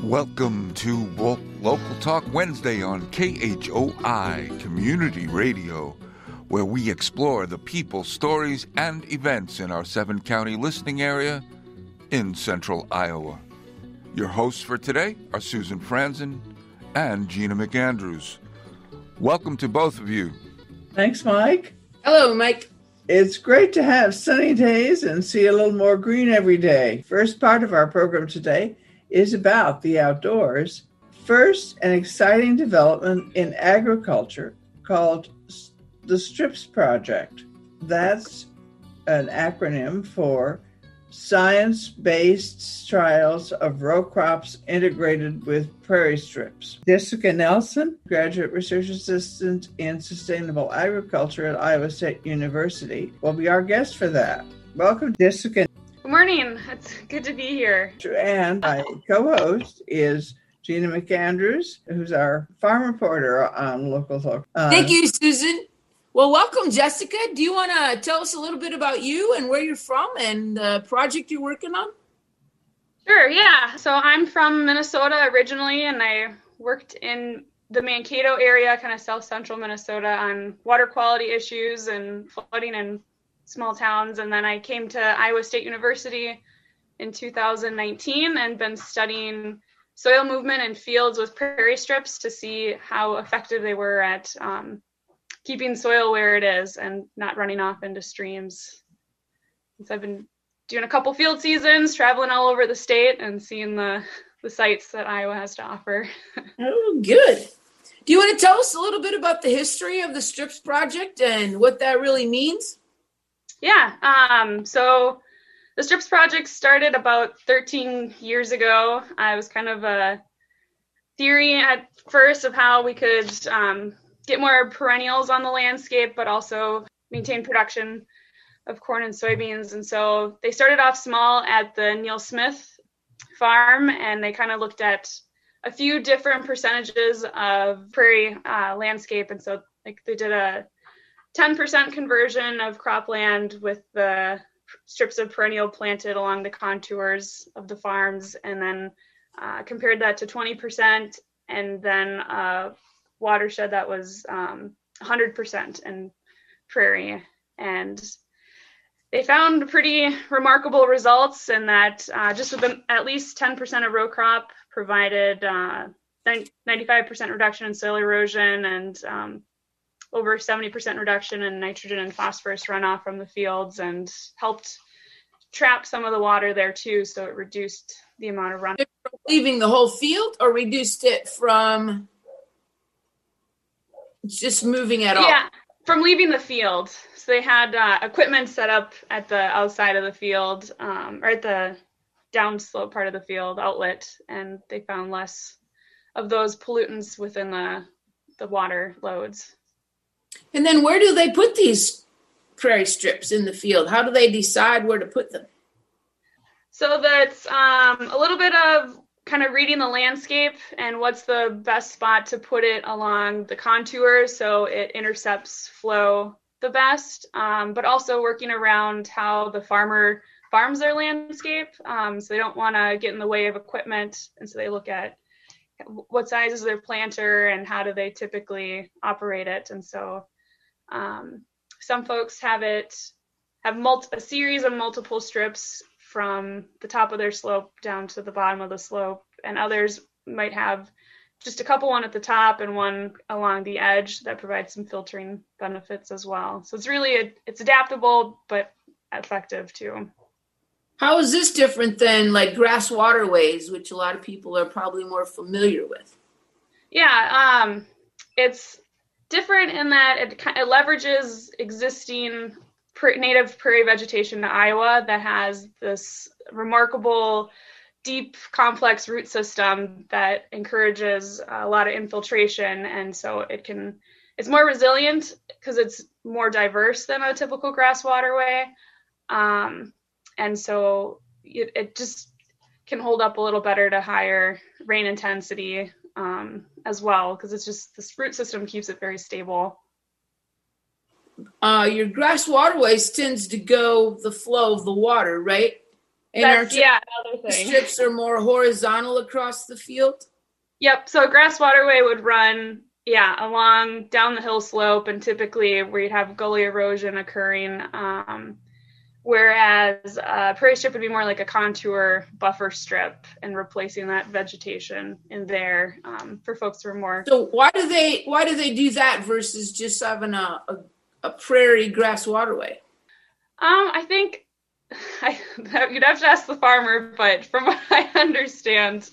Welcome to Local Talk Wednesday on KHOI Community Radio, where we explore the people, stories, and events in our 7-county listening area in central Iowa. Your hosts for today are Susan Franzen and Gina McAndrews. Welcome to both of you. Thanks, Mike. Hello, Mike. It's great to have sunny days and see a little more green every day. First part of our program today is about the outdoors. First, an exciting development in agriculture called the STRIPS Project. That's an acronym for Science-Based Trials of Row Crops Integrated with Prairie Strips. Jessica Nelson, Graduate Research Assistant in Sustainable Agriculture at Iowa State University, will be our guest for that. Welcome, Jessica. Good morning. It's good to be here. And my co-host is Gina McAndrews, who's our farm reporter on Local Talk. Thank you, Susan. Well, welcome, Jessica. Do you want to tell us a little bit about you and where you're from and the project you're working on? Sure, yeah. So I'm from Minnesota originally, and I worked in the Mankato area, kind of south central Minnesota, on water quality issues and flooding in small towns. And then I came to Iowa State University in 2019 and been studying soil movement in fields with prairie strips to see how effective they were at keeping soil where it is and not running off into streams. So I've been doing a couple field seasons, traveling all over the state and seeing the sites that Iowa has to offer. Oh, good. Do you want to tell us a little bit about the history of the STRIPS project and what that really means? Yeah. So the STRIPS project started about 13 years ago. I was kind of a theory at first of how we could get more perennials on the landscape, but also maintain production of corn and soybeans. And so they started off small at the Neil Smith farm, and they kind of looked at a few different percentages of prairie landscape. And so like they did a 10% conversion of cropland with the strips of perennial planted along the contours of the farms, and then compared that to 20%, and then watershed that was 100% in prairie. And they found pretty remarkable results in that just with at least 10% of row crop provided 95% reduction in soil erosion and over 70% reduction in nitrogen and phosphorus runoff from the fields, and helped trap some of the water there too. So it reduced the amount of runoff. Leaving the whole field, or reduced it from just moving at all? Yeah, from leaving the field. So they had equipment set up at the outside of the field, or at the downslope part of the field outlet, and they found less of those pollutants within the water loads. And then where do they put these prairie strips in the field? How do they decide where to put them? So that's a little bit of kind of reading the landscape and what's the best spot to put it along the contours so it intercepts flow the best, but also working around how the farmer farms their landscape. So they don't want to get in the way of equipment, and so they look at what size is their planter and how do they typically operate it. And so some folks have a series of multiple strips from the top of their slope down to the bottom of the slope, and others might have just a couple, one at the top and one along the edge, that provides some filtering benefits as well. So it's really it's adaptable but effective too. How is this different than like grass waterways, which a lot of people are probably more familiar with? Yeah, it's different in that it leverages existing native prairie vegetation to Iowa that has this remarkable, deep, complex root system that encourages a lot of infiltration, and so it's more resilient because it's more diverse than a typical grass waterway. And so it just can hold up a little better to higher rain intensity as well, because it's just this root system keeps it very stable. Your grass waterways tends to go the flow of the water, right? And That's, another thing. strips are more horizontal across the field? Yep. So a grass waterway would run, along down the hill slope, and typically where you'd have gully erosion occurring. Whereas prairie strip would be more like a contour buffer strip and replacing that vegetation in there for folks who are more. So why do they do that versus just having a prairie grass waterway? I think you'd have to ask the farmer, but from what I understand,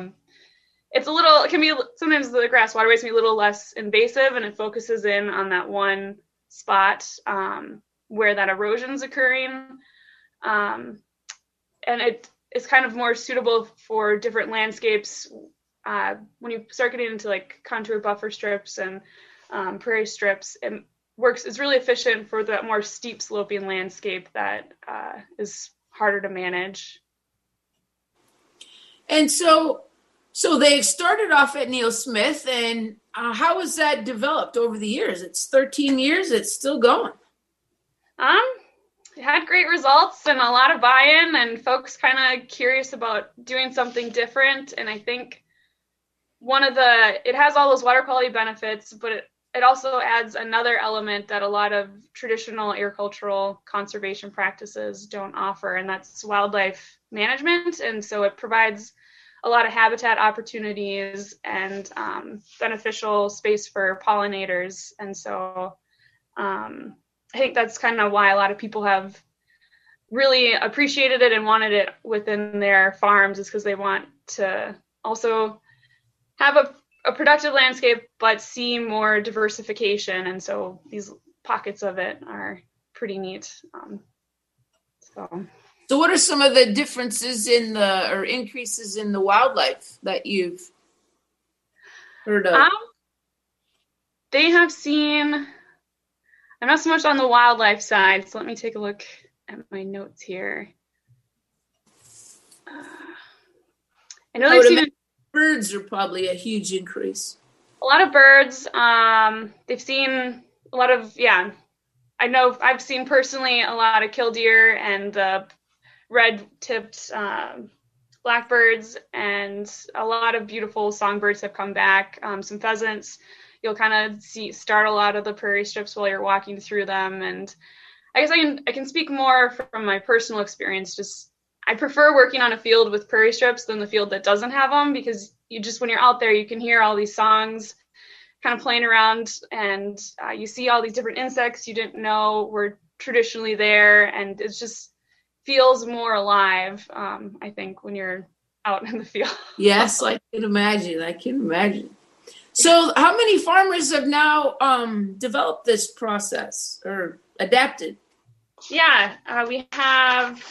sometimes the grass waterways can be a little less invasive, and it focuses in on that one spot where that erosion's occurring. And it is kind of more suitable for different landscapes. When you start getting into like contour buffer strips and prairie strips, it's really efficient for that more steep sloping landscape that is harder to manage. And so they started off at Neil Smith, and how has that developed over the years? It's 13 years, it's still going. It had great results and a lot of buy-in, and folks kind of curious about doing something different. And I think it has all those water quality benefits, but it also adds another element that a lot of traditional agricultural conservation practices don't offer, and that's wildlife management. And so it provides a lot of habitat opportunities and beneficial space for pollinators. And so I think that's kind of why a lot of people have really appreciated it and wanted it within their farms, is because they want to also have a productive landscape, but see more diversification. And so these pockets of it are pretty neat. So what are some of the differences or increases in the wildlife that you've heard of? They have seen, I'm not so much on the wildlife side, so let me take a look at my notes here. I know they've seen birds are probably a huge increase. A lot of birds. They've seen a lot of, I know I've seen personally a lot of killdeer and red-tipped blackbirds, and a lot of beautiful songbirds have come back. Some pheasants. You'll kind of startle out of the prairie strips while you're walking through them. And I guess I can speak more from my personal experience. Just I prefer working on a field with prairie strips than the field that doesn't have them, because when you're out there, you can hear all these songs kind of playing around, and you see all these different insects you didn't know were traditionally there, and it just feels more alive, I think, when you're out in the field. Yes, I can imagine. So how many farmers have now developed this process or adapted? Yeah, we have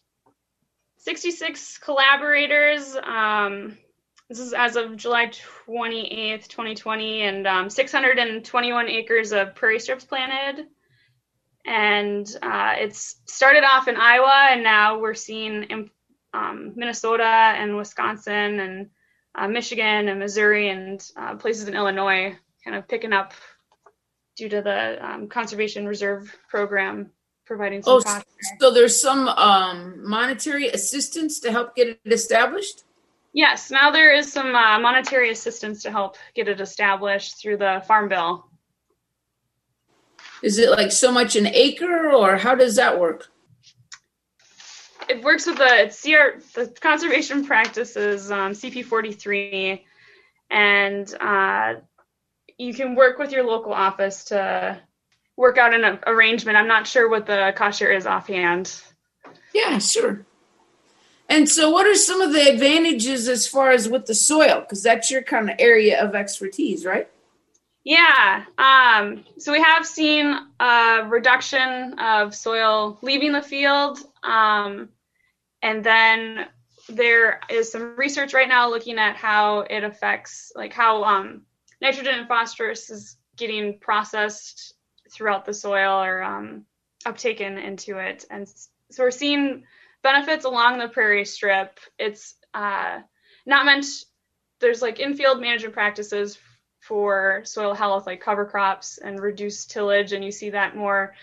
66 collaborators. This is as of July 28th, 2020, and 621 acres of prairie strips planted. And it's started off in Iowa, and now we're seeing in Minnesota and Wisconsin and Michigan and Missouri and places in Illinois kind of picking up due to the Conservation Reserve Program providing some cost. So there's some monetary assistance to help get it established? Yes, now there is some monetary assistance to help get it established through the Farm Bill. Is it like so much an acre, or how does that work? It works with the conservation practices, CP 43, and you can work with your local office to work out an arrangement. I'm not sure what the cost share is offhand. Yeah, sure. And so what are some of the advantages as far as with the soil? Because that's your kind of area of expertise, right? Yeah. So we have seen a reduction of soil leaving the field. And then there is some research right now looking at how it affects, like how nitrogen and phosphorus is getting processed throughout the soil or uptaken into it. And so we're seeing benefits along the prairie strip. It's not meant, there's like infield management practices for soil health, like cover crops and reduced tillage. And you see that more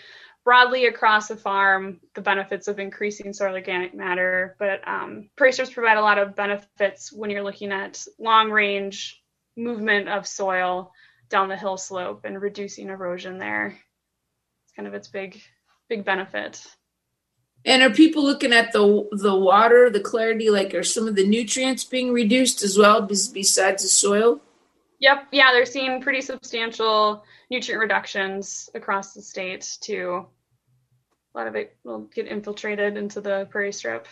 broadly across the farm the benefits of increasing soil organic matter, but prairie strips provide a lot of benefits when you're looking at long range movement of soil down the hill slope and reducing erosion there. It's kind of its big benefit. And are people looking at the water, the clarity, like are some of the nutrients being reduced as well besides the soil? Yep. Yeah, they're seeing pretty substantial nutrient reductions across the state too. A lot of it will get infiltrated into the prairie strip.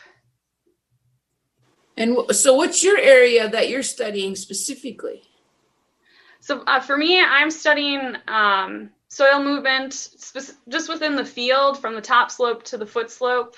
And so what's your area that you're studying specifically? So for me, I'm studying soil movement just within the field from the top slope to the foot slope,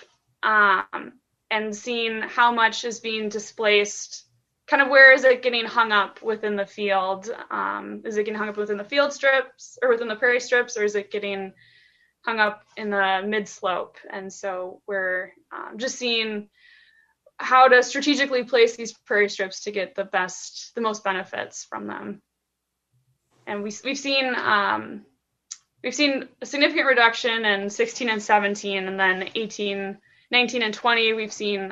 and seeing how much is being displaced. Kind of where is it getting hung up within the field? Is it getting hung up within the field strips or within the prairie strips, or is it getting hung up in the mid slope? And so we're just seeing how to strategically place these prairie strips to get the most benefits from them. And we've seen a significant reduction in 16 and 17, and then 18, 19, and 20, we've seen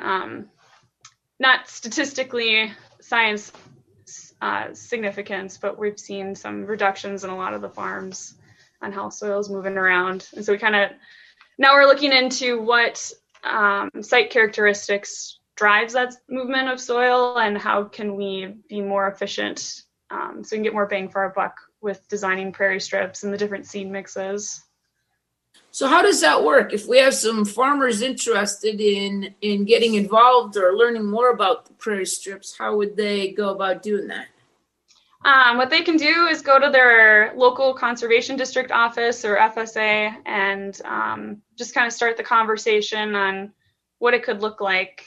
not statistically science significance, but we've seen some reductions in a lot of the farms on how soil is moving around. And so now we're looking into what site characteristics drives that movement of soil, and how can we be more efficient so we can get more bang for our buck with designing prairie strips and the different seed mixes. So how does that work? If we have some farmers interested in getting involved or learning more about the prairie strips, how would they go about doing that? What they can do is go to their local conservation district office or FSA and just kind of start the conversation on what it could look like.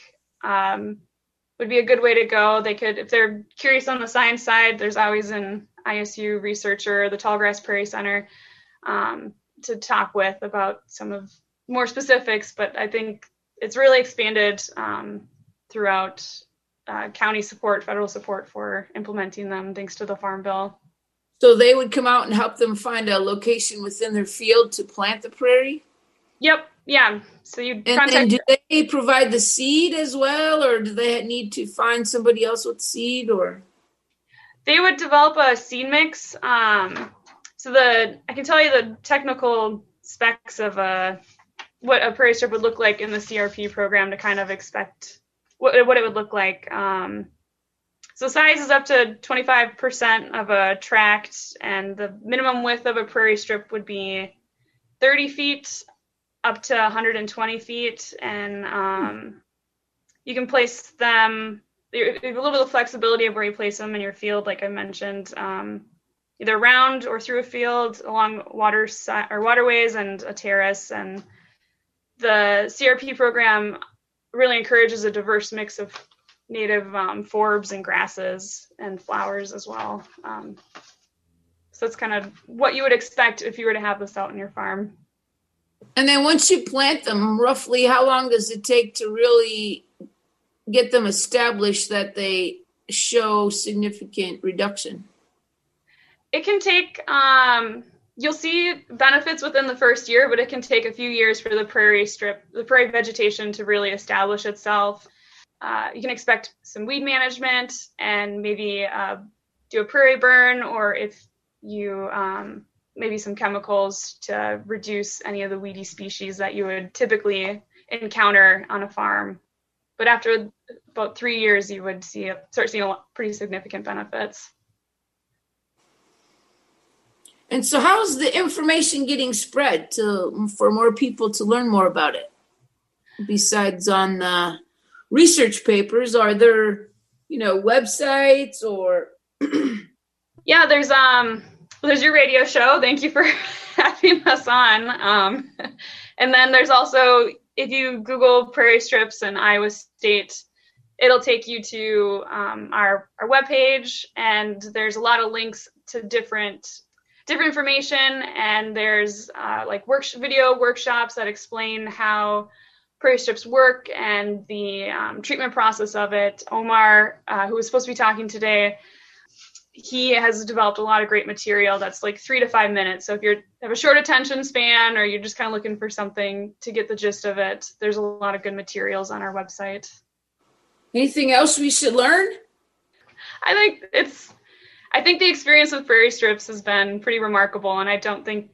Would be a good way to go. They could, if they're curious on the science side, there's always an ISU researcher, the Tallgrass Prairie Center, to talk with about some of more specifics, but I think it's really expanded throughout county support, federal support for implementing them, thanks to the Farm Bill. So they would come out and help them find a location within their field to plant the prairie? Yep. Yeah. So you contact. And do they provide the seed as well, or do they need to find somebody else with seed, or? They would develop a seed mix. I can tell you the technical specs of what a prairie strip would look like in the CRP program to kind of expect what it would look like. So size is up to 25% of a tract, and the minimum width of a prairie strip would be 30 feet up to 120 feet. And you can place them, you have a little bit of flexibility of where you place them in your field, like I mentioned, either around or through a field, along waterways and a terrace. And the CRP program really encourages a diverse mix of native forbs and grasses and flowers as well. So that's kind of what you would expect if you were to have this out on your farm. And then once you plant them, roughly how long does it take to really get them established that they show significant reduction? It can take, you'll see benefits within the first year, but it can take a few years for the prairie vegetation to really establish itself. You can expect some weed management and maybe do a prairie burn, or if you maybe some chemicals to reduce any of the weedy species that you would typically encounter on a farm. But after about 3 years, you would start seeing pretty significant benefits. And so how's the information getting spread for more people to learn more about it? Besides on research papers, are there, websites or? Yeah, there's your radio show. Thank you for having us on. And then there's also, if you Google prairie strips in Iowa State, it'll take you to our webpage, and there's a lot of links to different information, and there's video workshops that explain how prairie strips work and the treatment process of it. Omar, who was supposed to be talking today, he has developed a lot of great material that's like 3 to 5 minutes. So if you have a short attention span or you're just kind of looking for something to get the gist of it, there's a lot of good materials on our website. Anything else we should learn? I think the experience with prairie strips has been pretty remarkable, and I don't think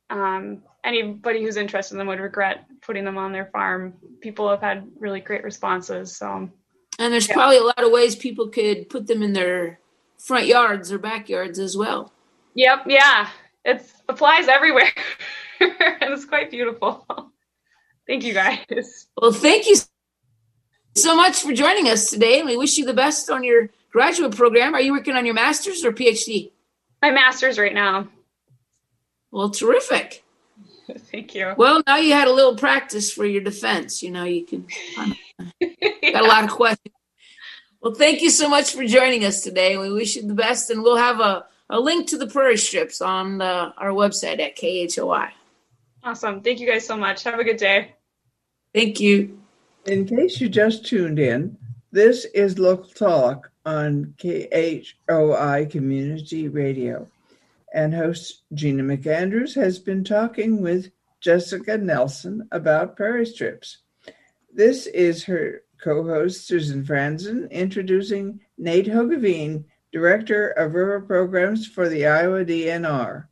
anybody who's interested in them would regret putting them on their farm. People have had really great responses. So, and there's probably a lot of ways people could put them in their front yards or backyards as well. Yep, yeah, it applies everywhere, and it's quite beautiful. Thank you, guys. Well, thank you so much for joining us today, and we wish you the best on your graduate program. Are you working on your master's or PhD? My master's right now. Well, terrific. Thank you. Well, now you had a little practice for your defense. You can got a lot of questions. Well, thank you so much for joining us today. We wish you the best, and we'll have a link to the prairie strips on our website at KHOI. Awesome. Thank you guys so much. Have a good day. Thank you. In case you just tuned in, this is Local Talk on KHOI Community Radio. And host Gina McAndrews has been talking with Jessica Nelson about prairie strips. This is her co-host Susan Franzen introducing Nate Hogeveen, Director of River Programs for the Iowa DNR.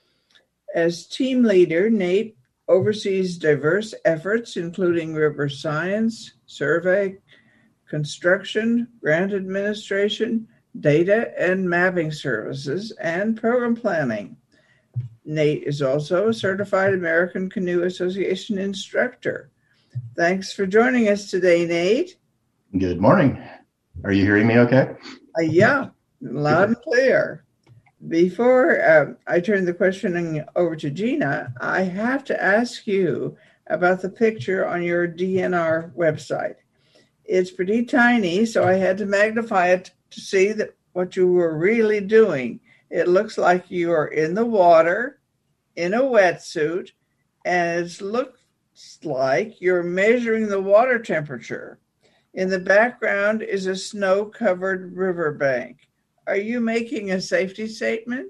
As team leader, Nate oversees diverse efforts including river science, survey, construction, grant administration, data and mapping services, and program planning. Nate is also a certified American Canoe Association instructor. Thanks for joining us today, Nate. Good morning. Are you hearing me okay? Yeah, loud and clear. Before I turn the questioning over to Gina, I have to ask you about the picture on your DNR website. It's pretty tiny, so I had to magnify it to see what you were really doing. It looks like you are in the water in a wetsuit, and it looks like you're measuring the water temperature. In the background is a snow-covered riverbank. Are you making a safety statement?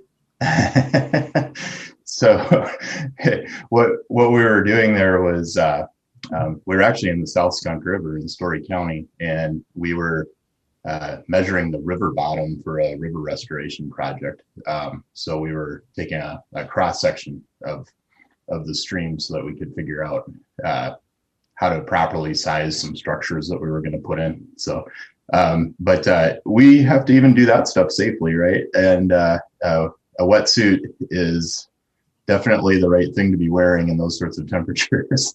So what we were doing there was we were actually in the South Skunk River in Story County, and we were measuring the river bottom for a river restoration project. So we were taking a cross section of the stream so that we could figure out how to properly size some structures that we were going to put in. So, but we have to even do that stuff safely, right? And a wetsuit is definitely the right thing to be wearing in those sorts of temperatures.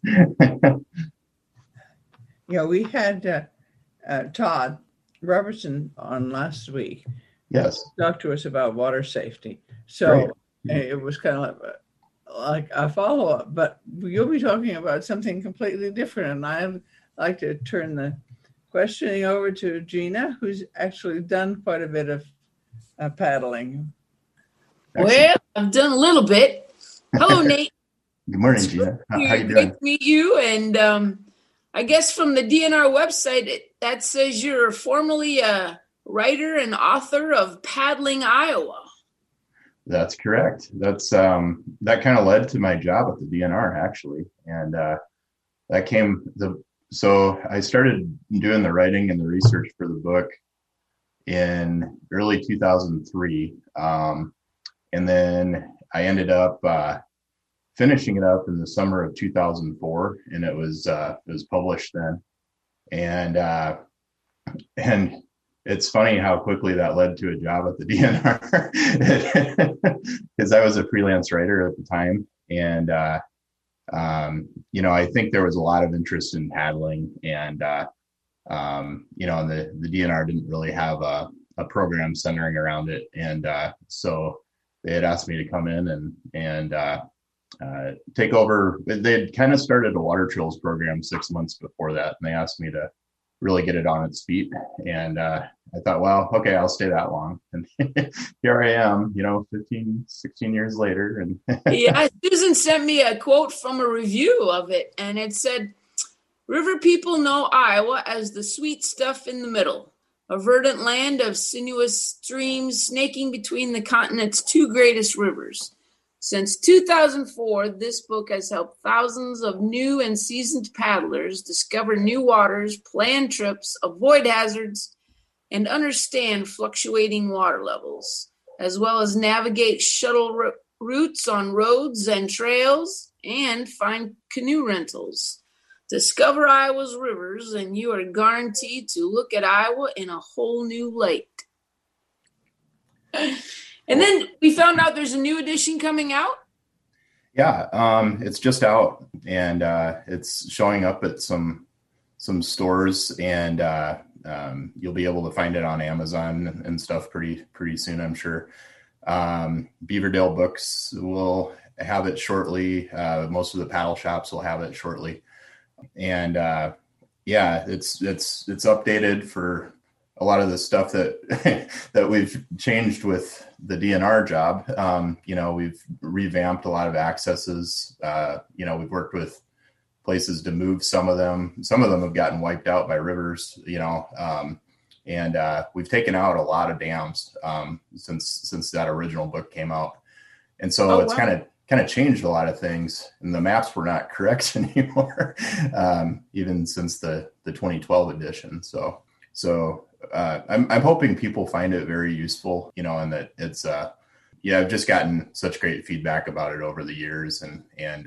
We had Todd Robertson on last week. Yes. Talk to us about water safety. So it was kind of like a follow-up, but you'll be talking about something completely different. And I'd like to turn the questioning over to Gina, who's actually done quite a bit of paddling. Well, I've done a little bit. Hello, Nate. Good morning, Gina. How you doing? Great to meet you. And I guess from the DNR website, that says you're formerly a writer and author of Paddling Iowa. That's correct. That's that kind of led to my job at the DNR, actually. And so I started doing the writing and the research for the book in early 2003. And then I ended up finishing it up in the summer of 2004, and it was published then. And it's funny how quickly that led to a job at the DNR, because I was a freelance writer at the time. And, I think there was a lot of interest in paddling, and, the DNR didn't really have a program centering around it. And so they had asked me to come in and take over. They had kind of started a water trails program 6 months before that, and they asked me to really get it on its feet. And I thought, well, okay, I'll stay that long. And here I am, 15, 16 years later. And yeah, Susan sent me a quote from a review of it, and it said, "River people know Iowa as the sweet stuff in the middle, a verdant land of sinuous streams snaking between the continent's two greatest rivers. Since 2004, this book has helped thousands of new and seasoned paddlers discover new waters, plan trips, avoid hazards, and understand fluctuating water levels, as well as navigate shuttle routes on roads and trails and find canoe rentals. Discover Iowa's rivers, and you are guaranteed to look at Iowa in a whole new light. And then we found out there's a new edition coming out. Yeah, it's just out, and it's showing up at some stores, and you'll be able to find it on Amazon and stuff pretty soon, I'm sure. Beaverdale Books will have it shortly. Most of the paddle shops will have it shortly. And yeah, it's updated for a lot of the stuff that that we've changed with the DNR job. We've revamped a lot of accesses. We've worked with places to move some of them. Some of them have gotten wiped out by rivers, and we've taken out a lot of dams since that original book came out. And so it's kind of changed a lot of things, and the maps were not correct anymore, even since the 2012 edition. So I'm hoping people find it very useful, and that it's, I've just gotten such great feedback about it over the years, and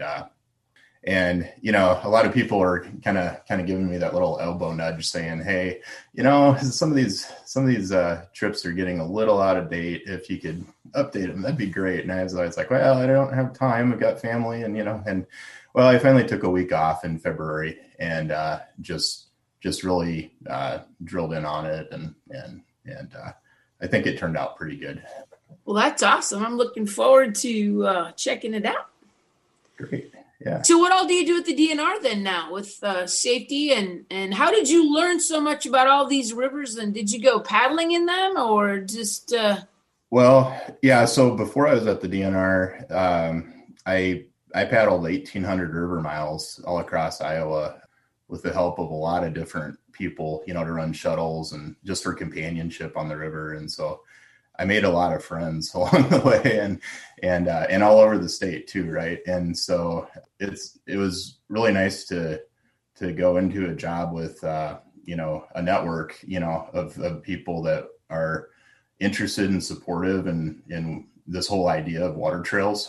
a lot of people are kind of giving me that little elbow nudge saying, hey, some of these trips are getting a little out of date. If you could update them, that'd be great. And I was like, well, I don't have time. I've got family, and I finally took a week off in February and just really drilled in on it, and I think it turned out pretty good. Well, that's awesome. I'm looking forward to checking it out. Great. Yeah. So what all do you do at the DNR then now with safety, and how did you learn so much about all these rivers, and did you go paddling in them or just? Well, yeah. So before I was at the DNR, I paddled 1,800 river miles all across Iowa with the help of a lot of different people, to run shuttles and just for companionship on the river. And so I made a lot of friends along the way, and all over the state too, right? And so it was really nice to go into a job with a network of people that are interested and supportive in this whole idea of water trails.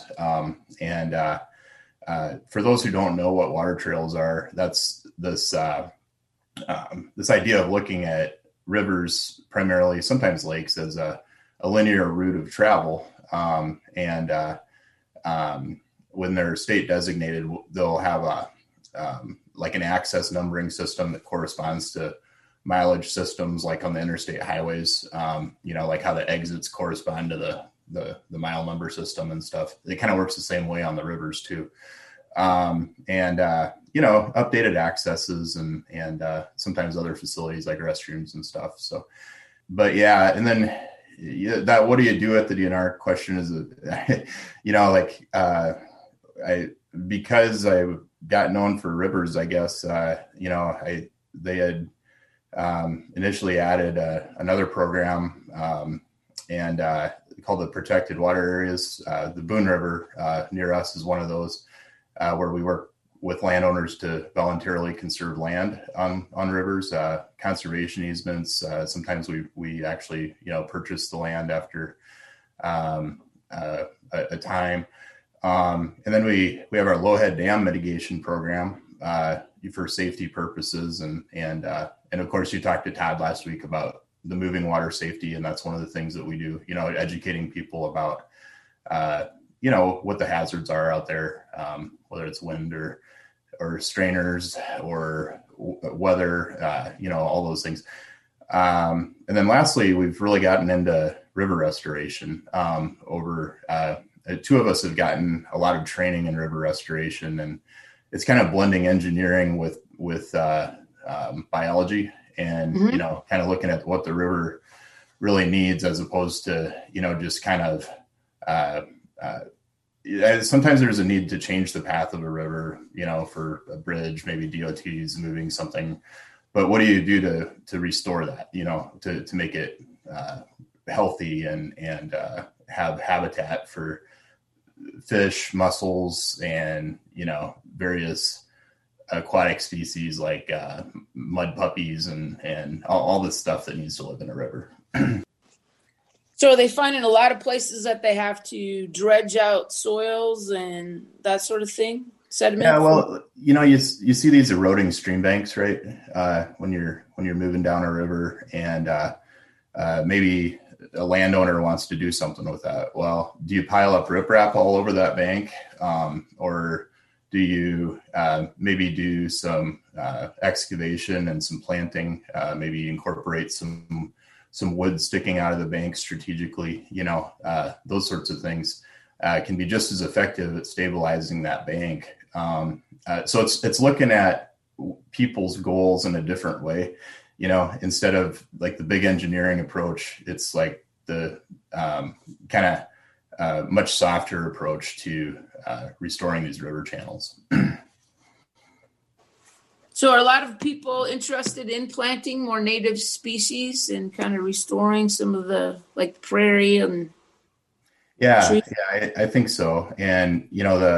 For those who don't know what water trails are, that's this idea of looking at rivers, primarily sometimes lakes, as a linear route of travel. When they're state designated, they'll have an access numbering system that corresponds to mileage systems, like on the interstate highways, like how the exits correspond to the mile number system and stuff. It kind of works the same way on the rivers too. Updated accesses and sometimes other facilities like restrooms and stuff. So, but yeah, and then that, what do you do at the DNR question is, because I got known for rivers, I guess, they had initially added another program called the Protected Water Areas. The Boone River near us is one of those where we work with landowners to voluntarily conserve land on rivers, conservation easements. Sometimes we actually purchase the land after a time, and then we have our Lowhead Dam mitigation program for safety purposes, and of course you talked to Todd last week about the moving water safety, and that's one of the things that we do. Educating people about what the hazards are out there, whether it's wind or strainers or weather, all those things. And then lastly, we've really gotten into river restoration. Two of us have gotten a lot of training in river restoration, and it's kind of blending engineering with biology, and kind of looking at what the river really needs, as opposed to just kind of sometimes there's a need to change the path of a river, for a bridge, maybe DOT's moving something but what do you do to restore that, to make it healthy and have habitat for fish, mussels, and, various aquatic species like mud puppies and all the stuff that needs to live in a river. So are they finding a lot of places that they have to dredge out soils and that sort of thing? Sediment? Yeah, well, you see these eroding stream banks, right? When you're moving down a river, and maybe a landowner wants to do something with that. Well, do you pile up riprap all over that bank, or do you maybe do some excavation and some planting? Maybe incorporate some wood sticking out of the bank strategically. Those sorts of things can be just as effective at stabilizing that bank. So it's looking at people's goals in a different way. Instead of like the big engineering approach, it's like the kind of much softer approach to restoring these river channels. So are a lot of people interested in planting more native species and kind of restoring some of the like prairie and trees? I think so. And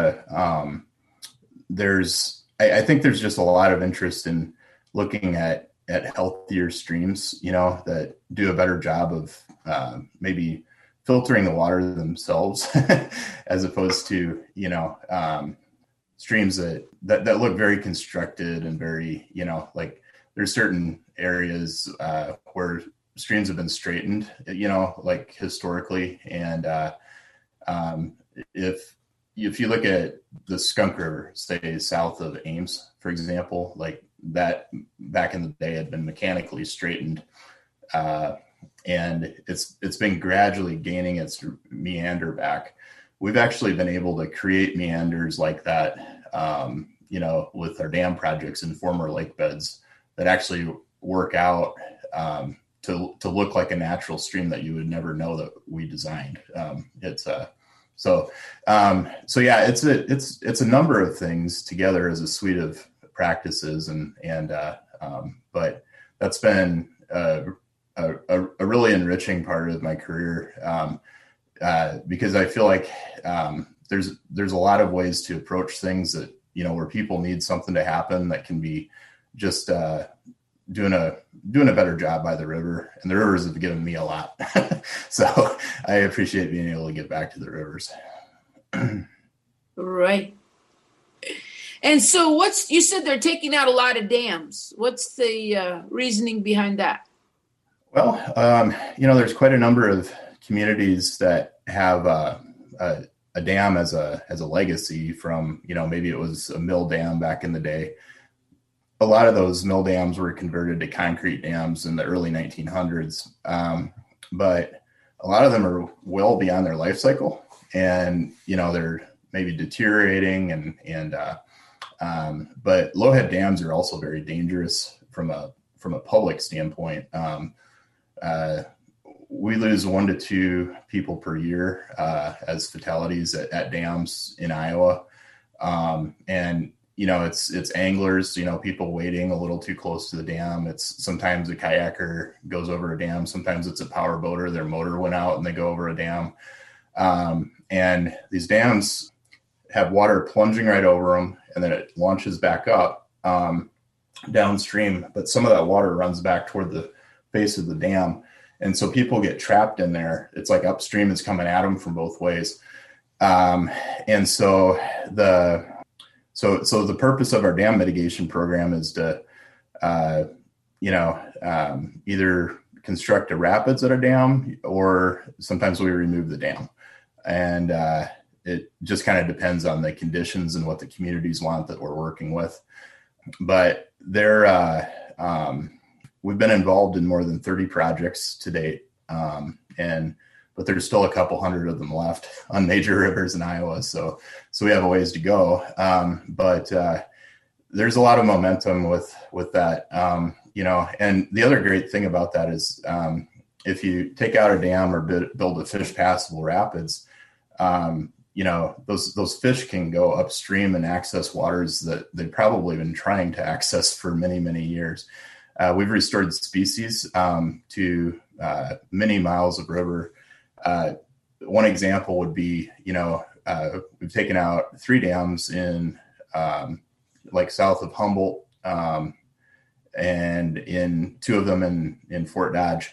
I think there's just a lot of interest in looking at healthier streams, that do a better job of maybe filtering the water themselves as opposed to, streams that look very constructed and very, like there's certain areas where streams have been straightened, like historically. And if you look at the Skunk River, say south of Ames, for example, like that back in the day had been mechanically straightened, and it's been gradually gaining its meander back. We've actually been able to create meanders like that, with our dam projects in former lake beds that actually work out to look like a natural stream that you would never know that we designed. It's a number of things together as a suite of practices, but that's been a really enriching part of my career, because I feel like there's a lot of ways to approach things that, where people need something to happen that can be just doing a better job by the river, and the rivers have given me a lot. So I appreciate being able to get back to the rivers. Right. And so you said they're taking out a lot of dams. What's the reasoning behind that? Well, there's quite a number of communities that have a dam as a legacy from, maybe it was a mill dam back in the day. A lot of those mill dams were converted to concrete dams in the early 1900s. But a lot of them are well beyond their life cycle, and, they're maybe deteriorating but low head dams are also very dangerous from a public standpoint. We lose 1 to 2 people per year as fatalities at dams in Iowa. And, it's anglers, people wading a little too close to the dam. It's sometimes a kayaker goes over a dam. Sometimes it's a power boater. Their motor went out and they go over a dam. And these dams have water plunging right over them, and then it launches back up downstream. But some of that water runs back toward the face of the dam. And so people get trapped in there. It's like upstream is coming at them from both ways. And so the purpose of our dam mitigation program is to, either construct a rapids at a dam, or sometimes we remove the dam. And it just kind of depends on the conditions and what the communities want that we're working with. But we've been involved in more than 30 projects to date. But there's still a couple hundred of them left on major rivers in Iowa. So we have a ways to go. But there's a lot of momentum with that, and the other great thing about that is if you take out a dam or build a fish passable rapids, those fish can go upstream and access waters that they've probably been trying to access for many, many years. we've restored species to many miles of river. One example would be, we've taken out 3 dams in like south of Humboldt, and in 2 of them in Fort Dodge.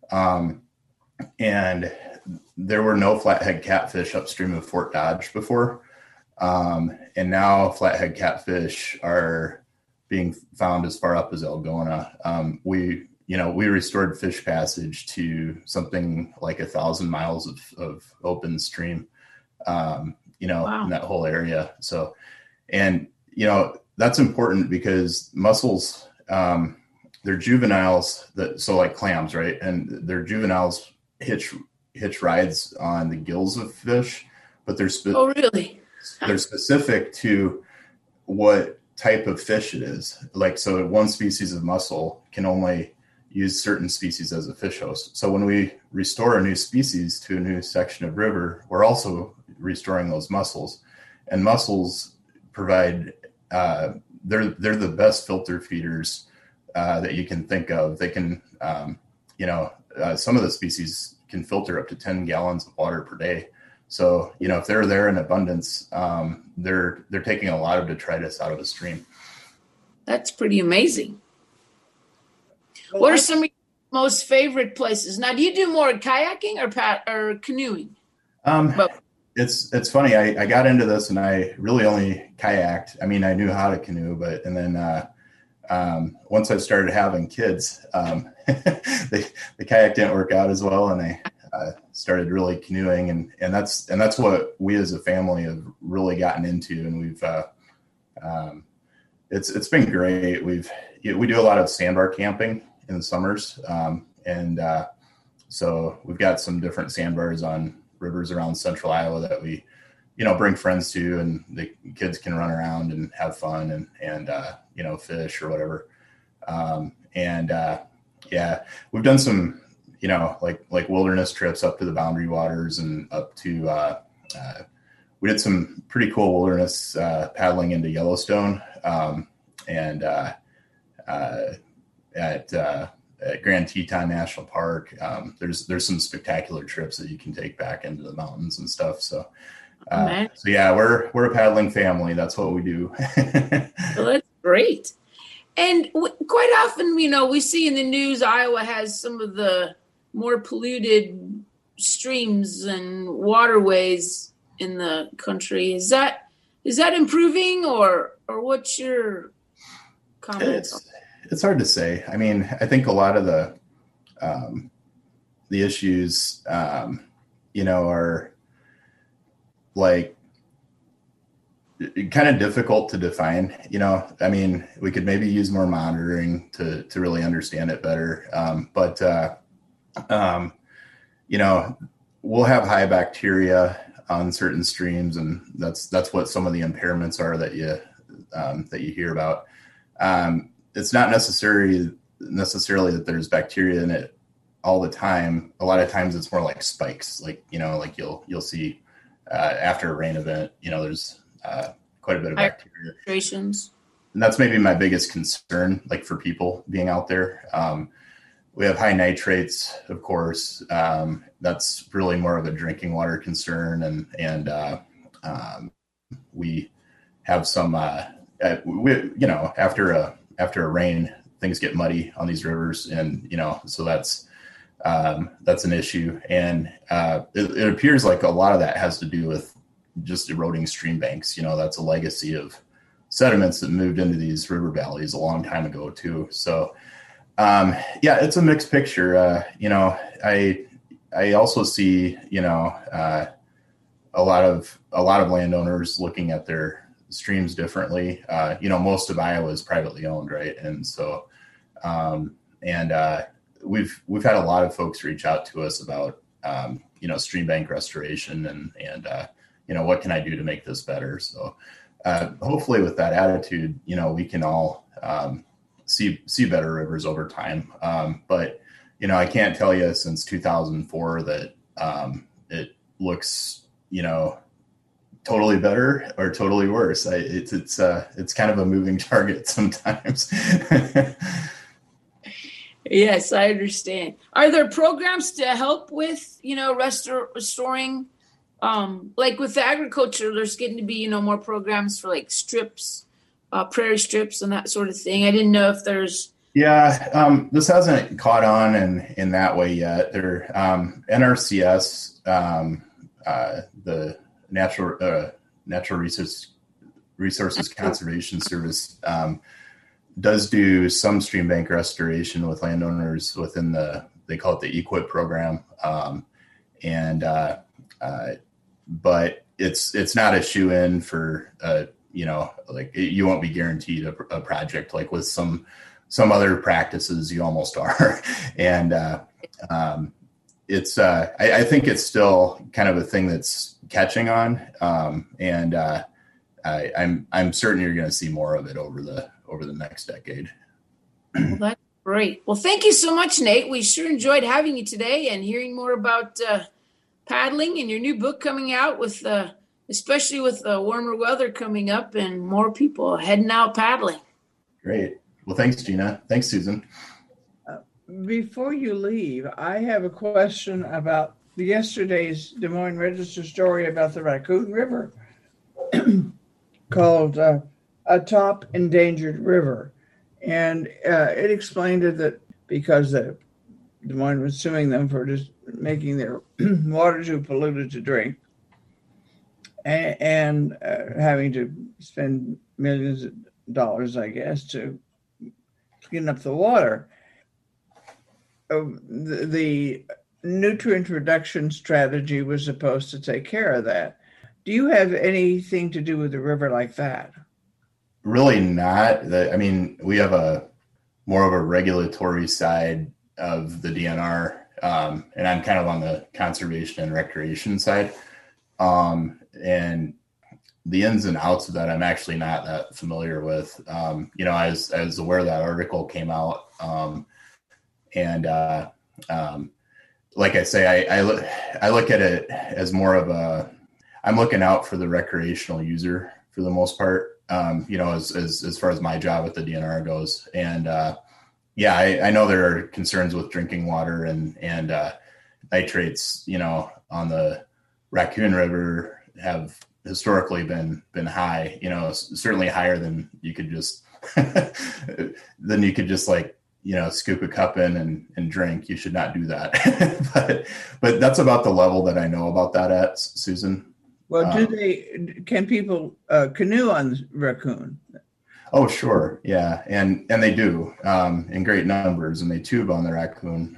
And there were no flathead catfish upstream of Fort Dodge before. And now flathead catfish are being found as far up as Algona. We restored fish passage to something like 1,000 miles of open stream, wow. In that whole area. So, and, that's important because mussels, they're juveniles so like clams, right? And they're juveniles hitch rides on the gills of fish, but they're really? They're specific to what type of fish it is. Like, so one species of mussel can only use certain species as a fish host. So when we restore a new species to a new section of river, we're also restoring those mussels. And mussels provide, they're the best filter feeders that you can think of. They can, some of the species can filter up to 10 gallons of water per day. So, if they're there in abundance, they're taking a lot of detritus out of the stream. That's pretty amazing. Well, what are some of your most favorite places? Now, do you do more kayaking or canoeing? It's funny. I got into this and I really only kayaked. I mean, I knew how to canoe, and then once I started having kids, the kayak didn't work out as well, and I started really canoeing, and that's what we as a family have really gotten into, and we've it's been great. We do a lot of sandbar camping in the summers, and so we've got some different sandbars on rivers around central Iowa that we bring friends to, and the kids can run around and have fun and fish or whatever. We've done some, like wilderness trips up to the Boundary Waters and up to, we did some pretty cool wilderness paddling into Yellowstone at Grand Teton National Park. There's some spectacular trips that you can take back into the mountains and stuff. So we're a paddling family. That's what we do. Well, that's great. And quite often, we see in the news, Iowa has some of the more polluted streams and waterways in the country. Is that improving, or what's your comments? It's hard to say. I mean, I think a lot of the issues, are like kind of difficult to define. I mean, we could maybe use more monitoring to really understand it better. We'll have high bacteria on certain streams, and that's what some of the impairments are that you hear about. It's not necessarily that there's bacteria in it all the time. A lot of times it's more like spikes, like you'll see after a rain event, there's quite a bit of bacteria. And that's maybe my biggest concern, like for people being out there. We have high nitrates, of course. That's really more of a drinking water concern, and we have some. After a rain, things get muddy on these rivers, and so that's an issue. And it appears like a lot of that has to do with just eroding stream banks. That's a legacy of sediments that moved into these river valleys a long time ago too. So it's a mixed picture. I also see a lot of landowners looking at their streams differently. Most of Iowa is privately owned, right? And so we've had a lot of folks reach out to us about stream bank restoration and what can I do to make this better. So hopefully with that attitude, we can all see better rivers over time. But I can't tell you since 2004 that it looks totally better or totally worse. It's kind of a moving target sometimes. Yes, I understand. Are there programs to help with, restoring, like with the agriculture, there's getting to be, more programs for like strips, prairie strips and that sort of thing. I didn't know if there's. Yeah, this hasn't caught on in that way yet. There, NRCS, the Natural Resources Conservation Service, does do some stream bank restoration with landowners within they call it the EQIP program. But it's not a shoe-in for, like you won't be guaranteed a project like with some other practices you almost are. And I think it's still kind of a thing that's catching on. I'm certain you're going to see more of it over the next decade. Well, that's great. Well, thank you so much, Nate. We sure enjoyed having you today and hearing more about paddling and your new book coming out with, especially with warmer weather coming up and more people heading out paddling. Great. Well, thanks, Gina. Thanks, Susan. Before you leave, I have a question about yesterday's Des Moines Register story about the Raccoon River called A Top Endangered River. And it explained that because Des Moines was suing them for just making their water too polluted to drink and having to spend millions of dollars, I guess, to clean up the water. The nutrient reduction strategy was supposed to take care of that. Do you have anything to do with a river like that? Really not. We have more of a regulatory side of the DNR, and I'm kind of on the conservation and recreation side. And the ins and outs of that, I'm actually not that familiar with. I was aware that article came out, like I say, I look at it as more of I'm looking out for the recreational user for the most part. As far as my job at the DNR goes, and I know there are concerns with drinking water and nitrates. On the Raccoon River have historically been high. Certainly higher than you could just scoop a cup in and drink. You should not do that. but that's about the level that I know about that at, Susan. Well, can people canoe on Raccoon? Oh, sure. Yeah. And they do in great numbers, and they tube on the Raccoon.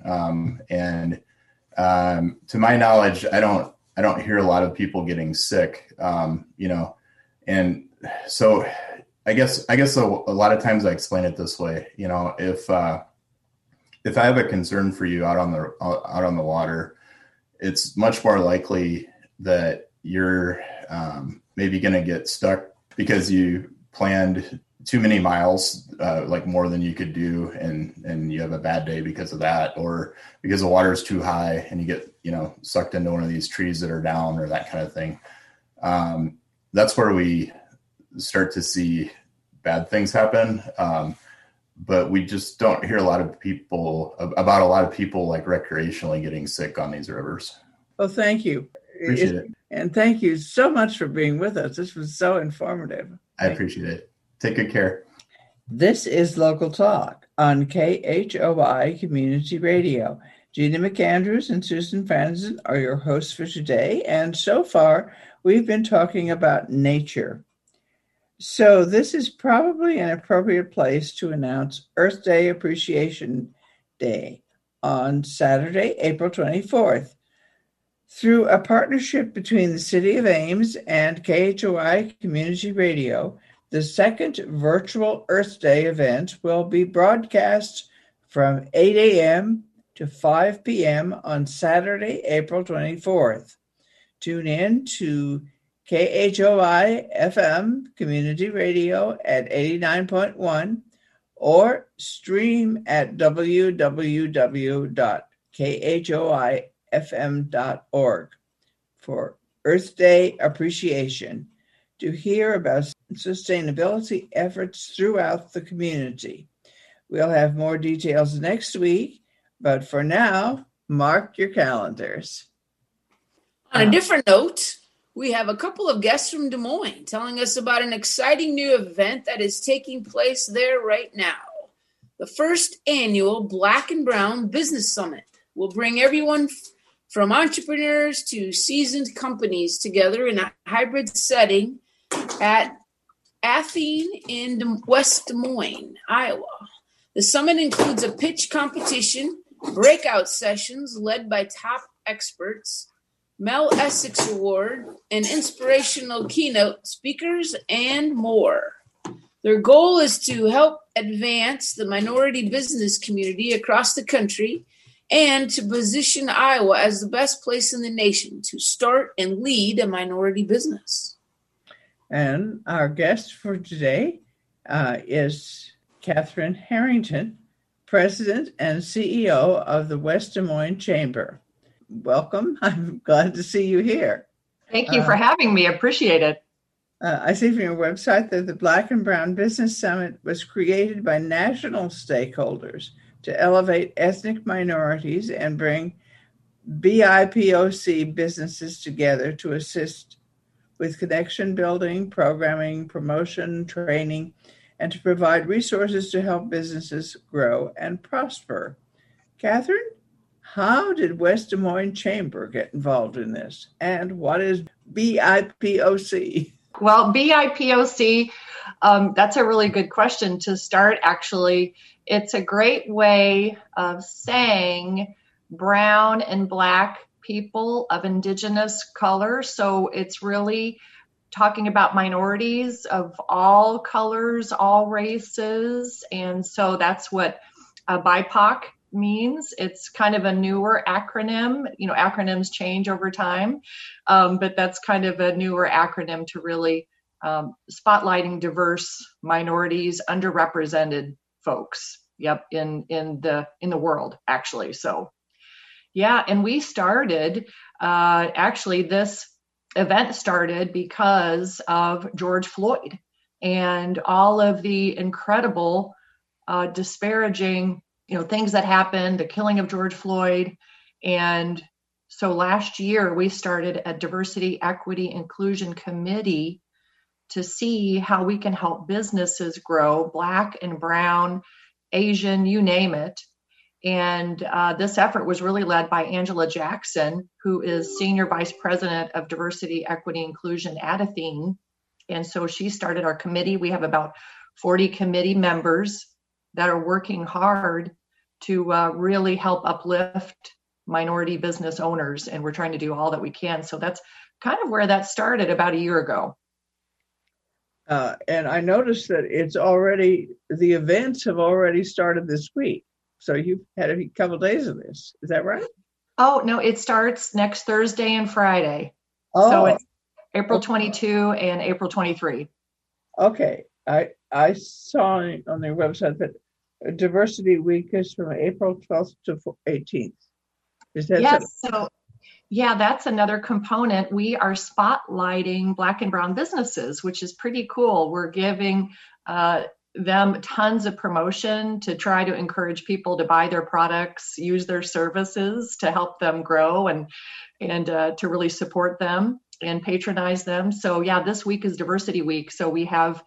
To my knowledge, I don't hear a lot of people getting sick, and so I guess a lot of times I explain it this way, if I have a concern for you out on the water, it's much more likely that you're maybe going to get stuck because you planned too many miles, like more than you could do, and you have a bad day because of that, or because the water is too high and you get sucked into one of these trees that are down or that kind of thing. That's where we start to see bad things happen. But we just don't hear about a lot of people like recreationally getting sick on these rivers. Well, thank you. Appreciate it. And thank you so much for being with us. This was so informative. I appreciate it. Take good care. This is Local Talk on KHOI Community Radio. Gina McAndrews and Susan Franzen are your hosts for today. And so far, we've been talking about nature. So this is probably an appropriate place to announce Earth Day Appreciation Day on Saturday, April 24th. Through a partnership between the City of Ames and KHOI Community Radio, the second virtual Earth Day event will be broadcast from 8 a.m. to 5 p.m. on Saturday, April 24th. Tune in to KHOI FM Community Radio at 89.1 or stream at www.khoifm.org for Earth Day Appreciation to hear about sustainability efforts throughout the community. We'll have more details next week, but for now, mark your calendars. On a different note, we have a couple of guests from Des Moines telling us about an exciting new event that is taking place there right now. The first annual Black and Brown Business Summit will bring everyone from entrepreneurs to seasoned companies together in a hybrid setting at Athene in West Des Moines, Iowa. The summit includes a pitch competition, breakout sessions led by top experts, Mel Essex Award, and inspirational keynote speakers, and more. Their goal is to help advance the minority business community across the country and to position Iowa as the best place in the nation to start and lead a minority business. And our guest for today is Catherine Harrington, President and CEO of the West Des Moines Chamber. Welcome. I'm glad to see you here. Thank you for having me. Appreciate it. I see from your website that the Black and Brown Business Summit was created by national stakeholders to elevate ethnic minorities and bring BIPOC businesses together to assist with connection building, programming, promotion, training, and to provide resources to help businesses grow and prosper. Catherine, how did West Des Moines Chamber get involved in this? And what is BIPOC? Well, BIPOC, that's a really good question to start, actually. It's a great way of saying brown and Black people of indigenous color. So it's really talking about minorities of all colors, all races. And so that's what BIPOC means. It's kind of a newer acronym. You know, acronyms change over time, but that's kind of a newer acronym to really spotlighting diverse minorities, underrepresented folks. Yep, in the world, actually. So, yeah, and we started. Actually, this event started because of George Floyd and all of the incredible, disparaging, things that happened, the killing of George Floyd. And so last year we started a diversity, equity, inclusion committee to see how we can help businesses grow, Black and brown, Asian, you name it. And this effort was really led by Angela Jackson, who is Senior Vice President of Diversity, Equity, Inclusion at Athene. And so she started our committee. We have about 40 committee members that are working hard to really help uplift minority business owners. And we're trying to do all that we can. So that's kind of where that started about a year ago. And I noticed that the events have already started this week. So you've had a couple of days of this. Is that right? Oh, no, it starts next Thursday and Friday. Oh. So it's April 22 and April 23. Okay. I saw on their website that Diversity Week is from April 12th to 18th. Is that yes? So, yeah, that's another component. We are spotlighting Black and brown businesses, which is pretty cool. We're giving them tons of promotion to try to encourage people to buy their products, use their services to help them grow and to really support them and patronize them. So yeah, this week is Diversity Week. So we have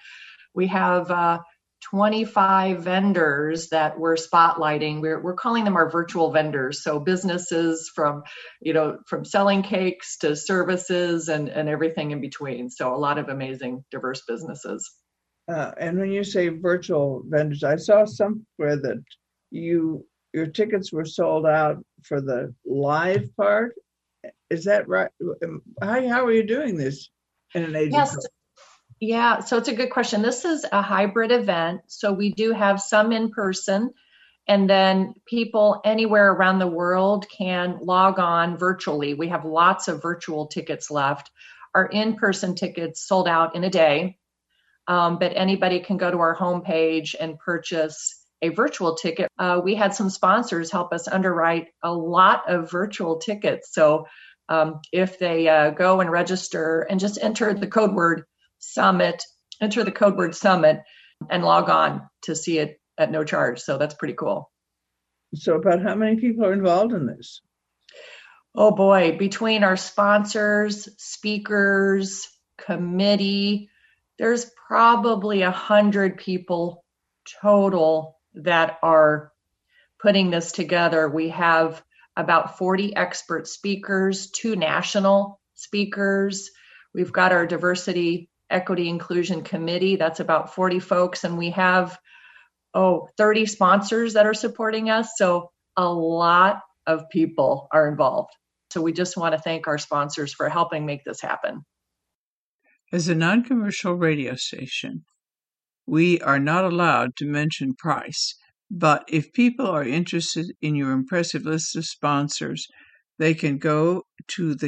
25 vendors that we're spotlighting. We're calling them our virtual vendors. So businesses from selling cakes to services and everything in between. So a lot of amazing, diverse businesses. And when you say virtual vendors, I saw somewhere that your tickets were sold out for the live part. Is that right? How are you doing this in an agency? Yes. Yeah, so it's a good question. This is a hybrid event. So we do have some in person, and then people anywhere around the world can log on virtually. We have lots of virtual tickets left. Our in-person tickets sold out in a day. But anybody can go to our homepage and purchase a virtual ticket. We had some sponsors help us underwrite a lot of virtual tickets. So if they go and register and just enter the code word summit and log on to see it at no charge. So that's pretty cool. So about how many people are involved in this? Oh boy, between our sponsors, speakers, committee, there's probably 100 people total that are putting this together. We have about 40 expert speakers, 2 national speakers. We've got our diversity, equity, inclusion committee. That's about 40 folks. And we have, 30 sponsors that are supporting us. So a lot of people are involved. So we just want to thank our sponsors for helping make this happen. As a non-commercial radio station, we are not allowed to mention price, but if people are interested in your impressive list of sponsors, they can go to the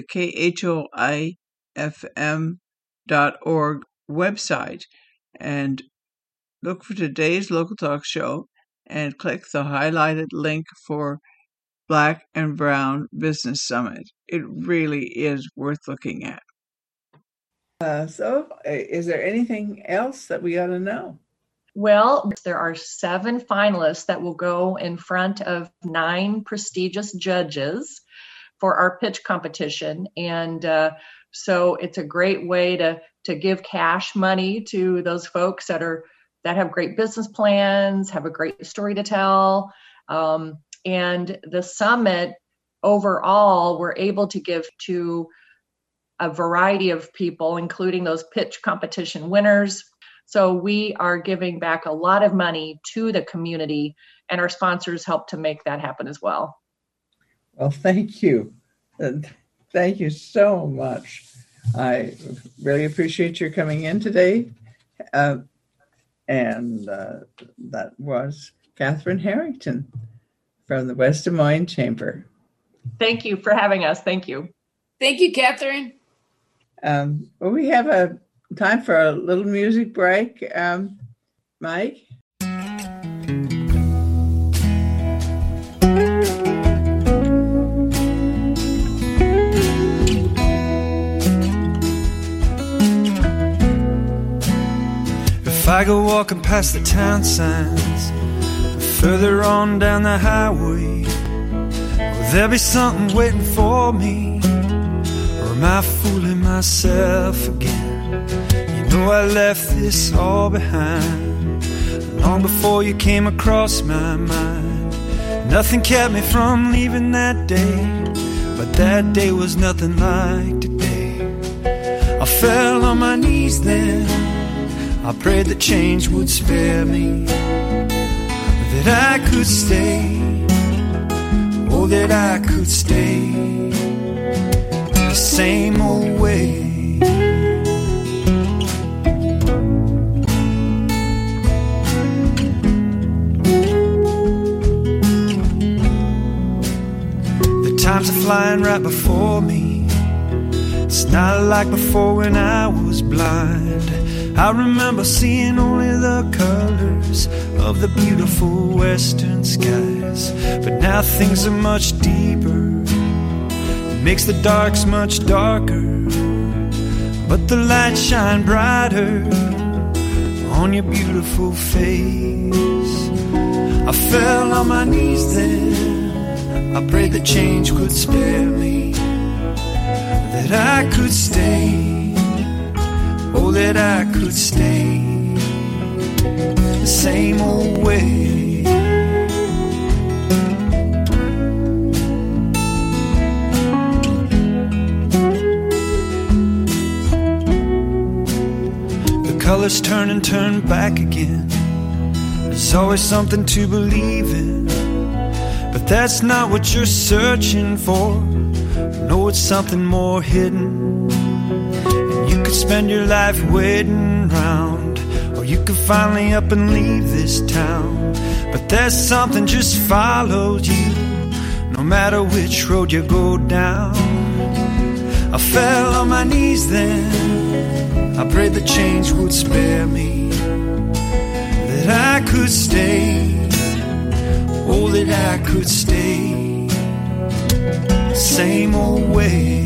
khoifm.org website and look for today's Local Talk show and click the highlighted link for Black and Brown Business Summit. It really is worth looking at. So is there anything else that we ought to know? Well, there are 7 finalists that will go in front of 9 prestigious judges for our pitch competition. And so it's a great way to give cash money to those folks that have great business plans, have a great story to tell. And the summit overall, we're able to give to a variety of people, including those pitch competition winners. So we are giving back a lot of money to the community, and our sponsors help to make that happen as well. Well, thank you. Thank you so much. I really appreciate your coming in today. That was Catherine Harrington from the West Des Moines Chamber. Thank you for having us. Thank you. Thank you, Catherine. Well, we have a time for a little music break. Mike? If I go walking past the town signs, further on down the highway, will there be something waiting for me? Or am I fooling myself again? You know I left this all behind long before you came across my mind. Nothing kept me from leaving that day, but that day was nothing like today. I fell on my knees then, I prayed that change would spare me, that I could stay, oh, that I could stay the same old way. The times are flying right before me. It's not like before when I was blind. I remember seeing only the colors of the beautiful western skies. But now things are much deeper, it makes the darks much darker, but the lights shine brighter on your beautiful face. I fell on my knees then, I prayed that change could spare me, that I could stay, oh, that I could stay the same old way. The colors turn and turn back again. There's always something to believe in, but that's not what you're searching for. No, it's something more hidden. You could spend your life waiting round, or you could finally up and leave this town. But there's something just follows you, no matter which road you go down. I fell on my knees then, I prayed that change would spare me, that I could stay, oh, that I could stay the same old way.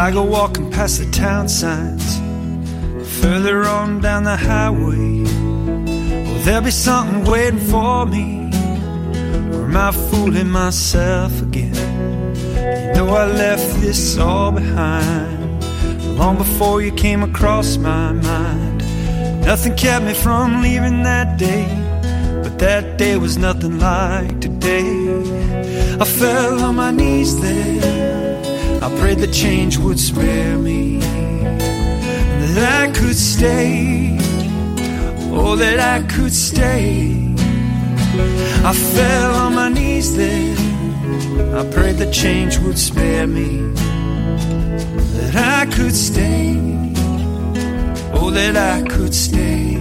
If I go walking past the town signs, further on down the highway, will there be something waiting for me? Or am I fooling myself again? You know I left this all behind long before you came across my mind. Nothing kept me from leaving that day, but that day was nothing like today. I fell on my knees there, I prayed that change would spare me, that I could stay, oh, that I could stay. I fell on my knees there, I prayed that change would spare me, that I could stay, oh, that I could stay.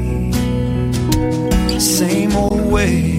Same old way.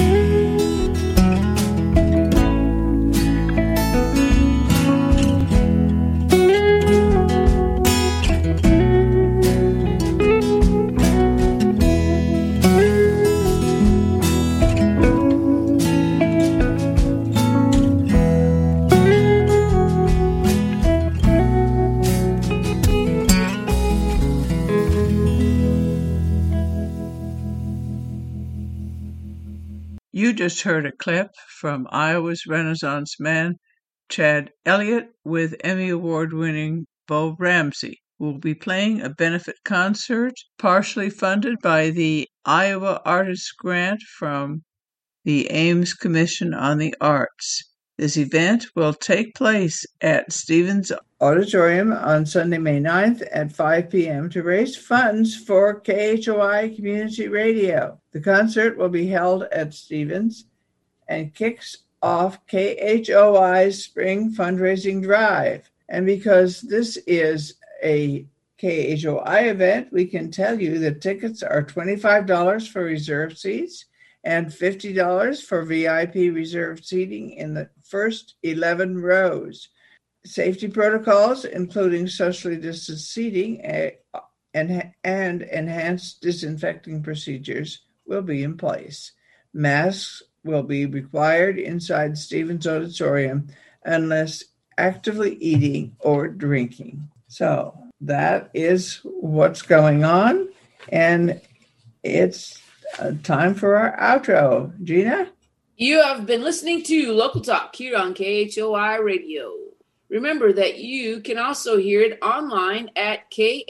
You just heard a clip from Iowa's Renaissance man, Chad Elliott, with Emmy Award-winning Bo Ramsey, who will be playing a benefit concert partially funded by the Iowa Artists Grant from the Ames Commission on the Arts. This event will take place at Stevens Auditorium on Sunday, May 9th at 5 p.m. to raise funds for KHOI Community Radio. The concert will be held at Stevens and kicks off KHOI's spring fundraising drive. And because this is a KHOI event, we can tell you that tickets are $25 for reserved seats and $50 for VIP reserved seating in the first 11 rows. Safety protocols, including socially distanced seating and enhanced disinfecting procedures, will be in place. Masks will be required inside Stevens Auditorium unless actively eating or drinking. So that is what's going on, and it's time for our outro. Gina? You have been listening to Local Talk here on KHOI Radio. Remember that you can also hear it online at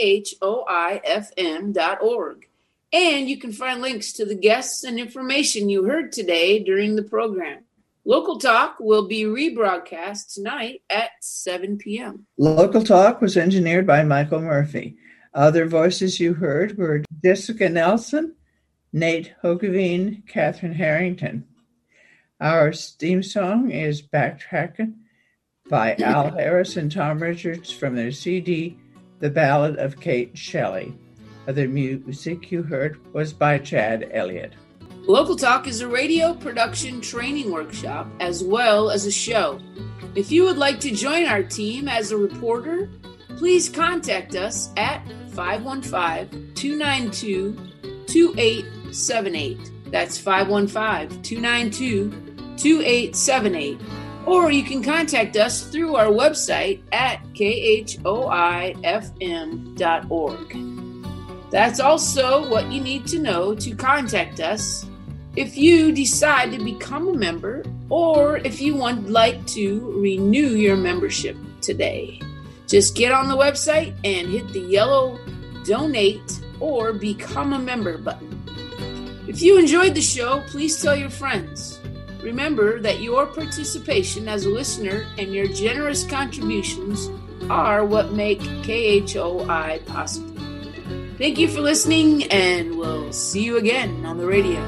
khoifm.org. And you can find links to the guests and information you heard today during the program. Local Talk will be rebroadcast tonight at 7 p.m. Local Talk was engineered by Michael Murphy. Other voices you heard were Jessica Nelson, Nate Hogeveen, Catherine Harrington. Our theme song is Backtrackin' by Al Harris and Tom Richards from their CD, The Ballad of Kate Shelley. Other music you heard was by Chad Elliott. Local Talk is a radio production training workshop as well as a show. If you would like to join our team as a reporter, please contact us at 515-292-2878. That's 515-292-2878. Or you can contact us through our website at khoifm.org. That's also what you need to know to contact us if you decide to become a member or if you would like to renew your membership today. Just get on the website and hit the yellow donate or become a member button. If you enjoyed the show, please tell your friends. Remember that your participation as a listener and your generous contributions are what make KHOI possible. Thank you for listening, and we'll see you again on the radio.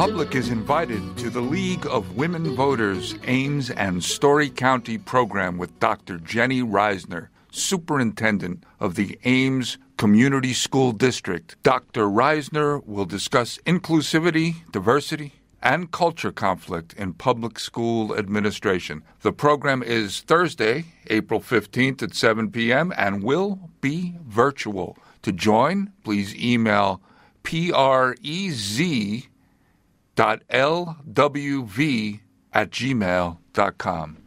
public is invited to the League of Women Voters Ames and Story County program with Dr. Jenny Reisner, Superintendent of the Ames Community School District. Dr. Reisner will discuss inclusivity, diversity, and culture conflict in public school administration. The program is Thursday, April 15th at 7 p.m. and will be virtual. To join, please email prez.lwv@gmail.com.